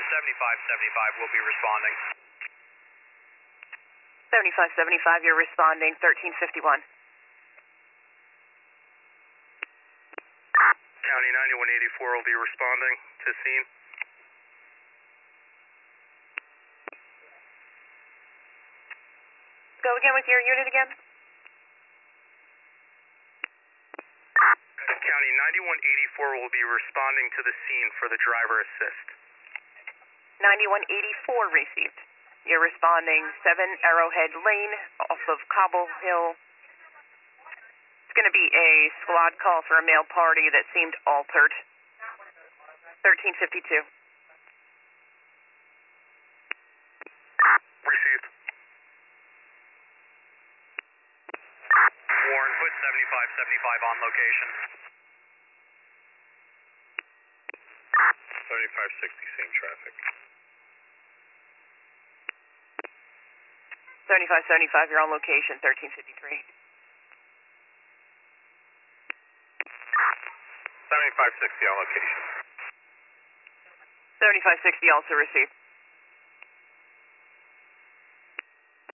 7575 will be responding. 7575, you're responding, 1351. County 9184 will be responding to scene. Go again with your unit again. County 9184 will be responding to the scene for the driver assist. 9184 received. You're responding 7 Arrowhead Lane off of Cobble Hill. It's going to be a squad call for a male party that seemed altered. 1352. Received. Warren, put 7575 on location. 7560, same traffic. 7575, you're on location, 1353. 7560 on location. 7560 also received.